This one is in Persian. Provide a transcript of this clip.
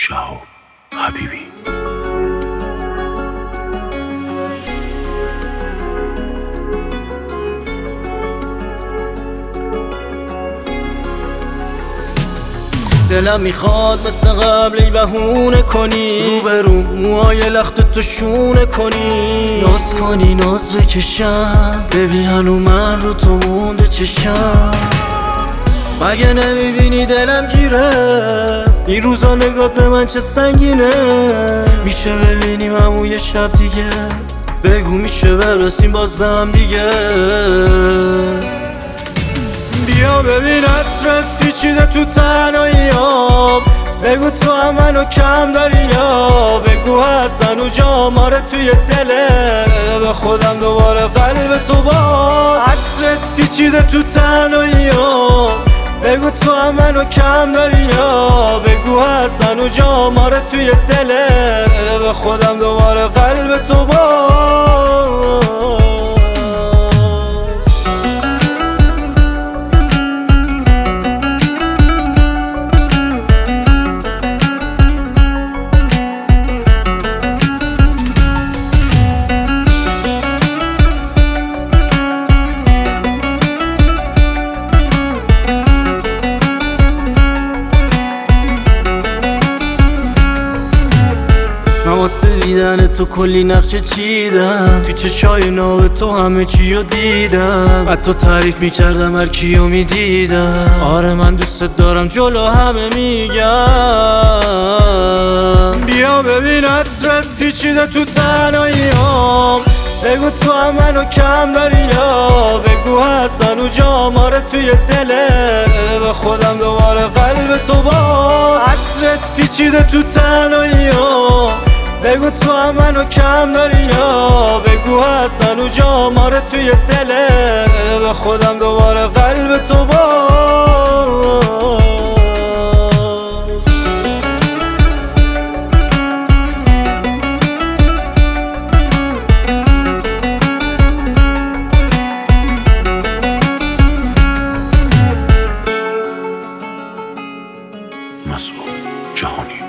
شهاب حبیبی. دلم میخواد مثل قبل ای بهونه کنی، روبرو موهای لخت تو شونه کنی، ناز کنی ناز بکشم، ببین هنو من رو تو مونده چشم. مگه نمیبینی دلم گیره این روزا، نگاه به من چه سنگینه. میشه ببینیم همون یه شب دیگه، بگو میشه برسیم باز به هم دیگه. بیا ببین عطرت پیچیده تو تنهاییام، بگو تو هم منو کم داری یا بگو هستن و جاماره توی دله، به خودم دوباره قلب تو با. عطرت پیچیده تو تنهاییام، بگو تو هم منو کم داری یا بگو هستن و جاماره توی دله، به خودم دوباره قلب تو با. من واسه دیدن تو کلی نقشه چیدم، تو چشای ناو تو همه چیو دیدم، حتی تعریف میکردم هر کیو میدیدم. آره من دوستت دارم جلو همه میگم. بیا ببین عطرت پیچیده تو تنهاییام، بگو تو هم منو کم داری یا بگو هستن و جاماره توی دله، به خودم دوباره قلب تو با. عطرت پیچیده تو تنهاییام، بگو تو هم منو کم داری یا بگو هستن و جاماره توی دله، به خودم دوباره قلب تو با. مسعود جهانی.